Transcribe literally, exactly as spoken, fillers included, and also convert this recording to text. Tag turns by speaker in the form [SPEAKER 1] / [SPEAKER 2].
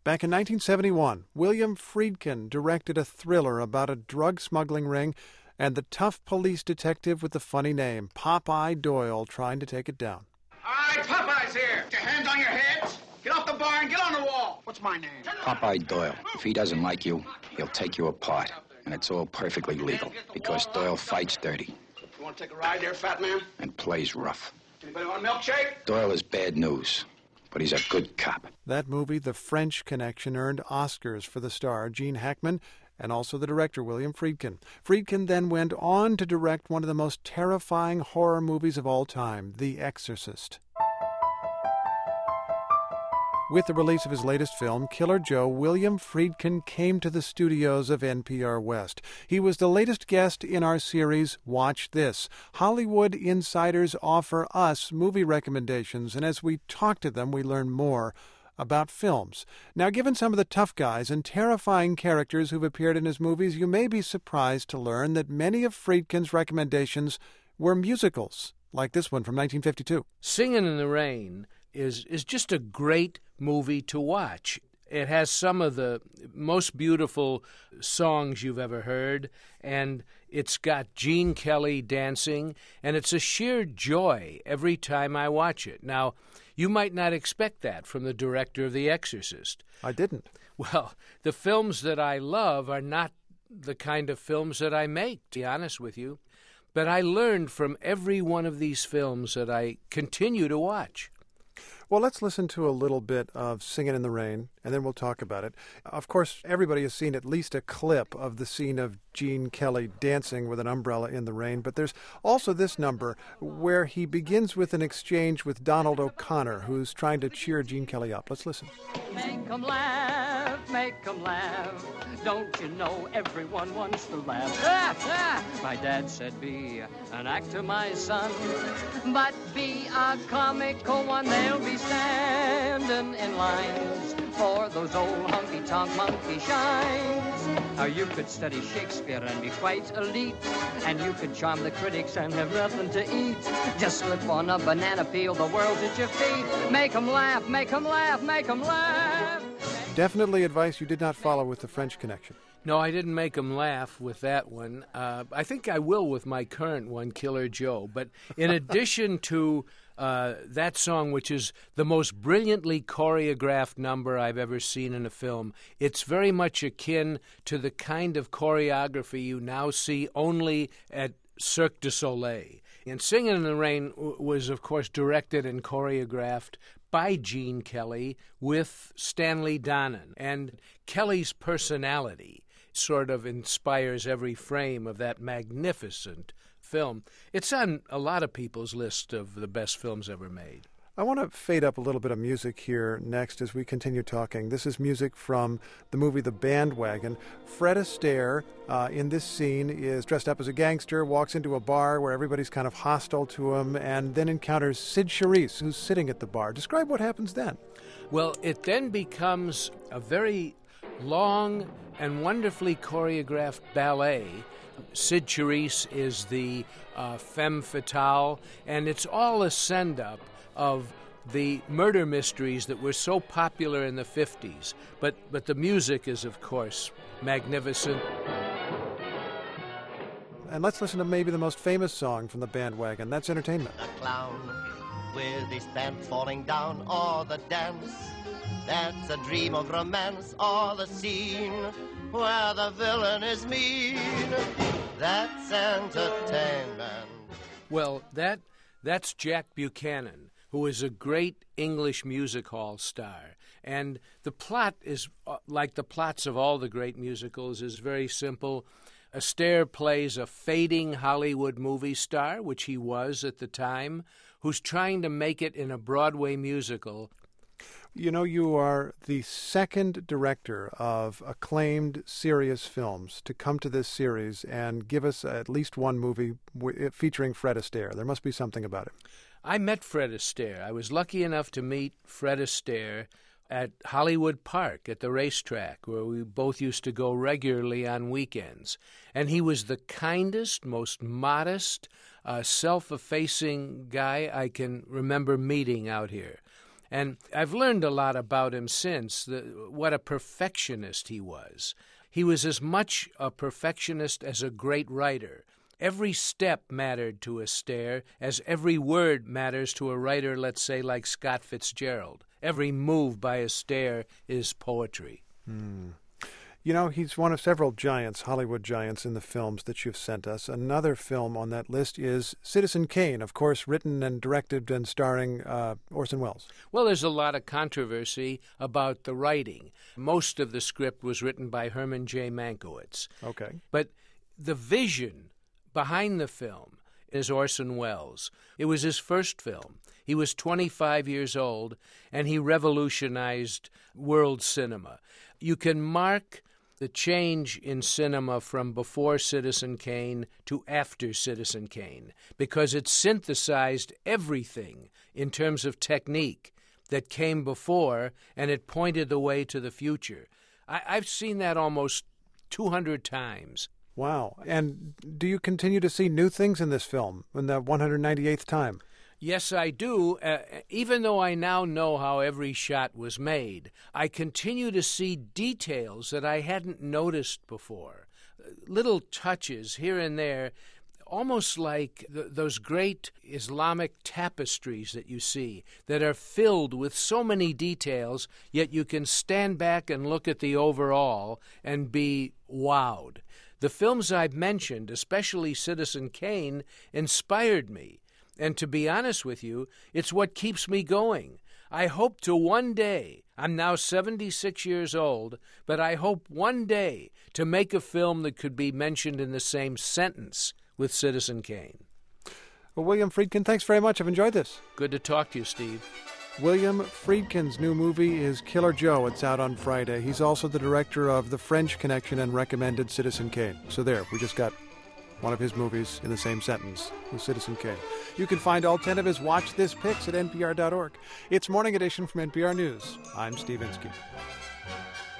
[SPEAKER 1] Back in nineteen seventy-one, William Friedkin directed a thriller about a drug smuggling ring and the tough police detective with the funny name, Popeye Doyle, trying to take it down.
[SPEAKER 2] All right, Popeye's here. Get your hands on your heads. Get off the bar and get on the wall. What's my name?
[SPEAKER 3] Popeye Doyle. If he doesn't like you, he'll take you apart. And it's all perfectly legal, because Doyle fights dirty.
[SPEAKER 2] You want to take a ride there, fat man?
[SPEAKER 3] And plays rough.
[SPEAKER 2] Anybody want a milkshake?
[SPEAKER 3] Doyle is bad news, but he's a good cop.
[SPEAKER 1] That movie, The French Connection, earned Oscars for the star, Gene Hackman, and also the director, William Friedkin. Friedkin then went on to direct one of the most terrifying horror movies of all time, The Exorcist. With the release of his latest film, Killer Joe, William Friedkin came to the studios of N P R West. He was the latest guest in our series, Watch This. Hollywood insiders offer us movie recommendations, and as we talk to them, we learn more about films. Now, given some of the tough guys and terrifying characters who've appeared in his movies, you may be surprised to learn that many of Friedkin's recommendations were musicals, like this one from nineteen fifty-two.
[SPEAKER 4] Singin' in the Rain is is just a great movie to watch. It has some of the most beautiful songs you've ever heard, and it's got Gene Kelly dancing, and it's a sheer joy every time I watch it. Now, you might not expect that from the director of The Exorcist.
[SPEAKER 1] I didn't.
[SPEAKER 4] Well, the films that I love are not the kind of films that I make, to be honest with you. But I learned from every one of these films that I continue to watch.
[SPEAKER 1] Well, let's listen to a little bit of Singin' in the Rain, and then we'll talk about it. Of course, everybody has seen at least a clip of the scene of Gene Kelly dancing with an umbrella in the rain, but there's also this number where he begins with an exchange with Donald O'Connor, who's trying to cheer Gene Kelly up. Let's listen.
[SPEAKER 5] Make 'em laugh, make 'em laugh. Don't you know everyone wants to laugh? Ah, ah. My dad said be an actor, my son, but be a comical one. They'll be standing in lines for those old honky-tonk monkey shines. Or you could study Shakespeare and be quite elite, and you could charm the critics and have nothing to eat. Just slip on a banana peel, the world's at your feet. Make 'em laugh, make 'em laugh, make 'em laugh.
[SPEAKER 1] Definitely advice you did not follow with The French Connection.
[SPEAKER 4] No, I didn't make them laugh with that one. Uh, I think I will with my current one, Killer Joe. But in addition to uh, that song, which is the most brilliantly choreographed number I've ever seen in a film, it's very much akin to the kind of choreography you now see only at Cirque du Soleil. And Singin' in the Rain w- was, of course, directed and choreographed by Gene Kelly with Stanley Donen. And Kelly's personality sort of inspires every frame of that magnificent film. It's on a lot of people's list of the best films ever made.
[SPEAKER 1] I want to fade up a little bit of music here next as we continue talking. This is music from the movie The Bandwagon. Fred Astaire uh, in this scene is dressed up as a gangster, walks into a bar where everybody's kind of hostile to him, and then encounters Sid Charisse, who's sitting at the bar. Describe what happens then.
[SPEAKER 4] Well, it then becomes a very long and wonderfully choreographed ballet. Sid Charisse is the uh, femme fatale, and it's all a send-up of the murder mysteries that were so popular in the fifties. But but the music is, of course, magnificent.
[SPEAKER 1] And let's listen to maybe the most famous song from The Bandwagon. That's Entertainment.
[SPEAKER 6] The clown with his pants falling down, or the dance that's a dream of romance, or the scene where the villain is mean. That's entertainment.
[SPEAKER 4] Well, that that's Jack Buchanan, who is a great English music hall star. And the plot is, uh, like the plots of all the great musicals, is very simple. Astaire plays a fading Hollywood movie star, which he was at the time, who's trying to make it in a Broadway musical.
[SPEAKER 1] You know, you are the second director of acclaimed serious films to come to this series and give us at least one movie w- featuring Fred Astaire. There must be something about it.
[SPEAKER 4] I met Fred Astaire. I was lucky enough to meet Fred Astaire at Hollywood Park at the racetrack, where we both used to go regularly on weekends. And he was the kindest, most modest, uh, self-effacing guy I can remember meeting out here. And I've learned a lot about him since, the, what a perfectionist he was. He was as much a perfectionist as a great writer. Every step mattered to Astaire as every word matters to a writer, let's say, like Scott Fitzgerald. Every move by Astaire is poetry.
[SPEAKER 1] Hmm. You know, he's one of several giants, Hollywood giants, in the films that you've sent us. Another film on that list is Citizen Kane, of course, written and directed and starring uh, Orson Welles.
[SPEAKER 4] Well, there's a lot of controversy about the writing. Most of the script was written by Herman J. Mankiewicz.
[SPEAKER 1] Okay.
[SPEAKER 4] But the vision behind the film is Orson Welles. It was his first film. He was twenty-five years old, and he revolutionized world cinema. You can mark the change in cinema from before Citizen Kane to after Citizen Kane, because it synthesized everything in terms of technique that came before, and it pointed the way to the future. I, I've seen that almost two hundred times.
[SPEAKER 1] Wow. And do you continue to see new things in this film in the one hundred ninety-eighth time?
[SPEAKER 4] Yes, I do. Uh, even though I now know how every shot was made, I continue to see details that I hadn't noticed before. Little touches here and there, almost like th- those great Islamic tapestries that you see that are filled with so many details, yet you can stand back and look at the overall and be wowed. The films I've mentioned, especially Citizen Kane, inspired me. And to be honest with you, it's what keeps me going. I hope to one day, I'm now seventy-six years old, but I hope one day to make a film that could be mentioned in the same sentence with Citizen Kane.
[SPEAKER 1] Well, William Friedkin, thanks very much. I've enjoyed this.
[SPEAKER 4] Good to talk to you, Steve.
[SPEAKER 1] William Friedkin's new movie is Killer Joe. It's out on Friday. He's also the director of The French Connection and recommended Citizen Kane. So there, we just got one of his movies in the same sentence with Citizen Kane. You can find all ten of his Watch This picks at N P R dot org. It's Morning Edition from N P R News. I'm Steve Inskeep.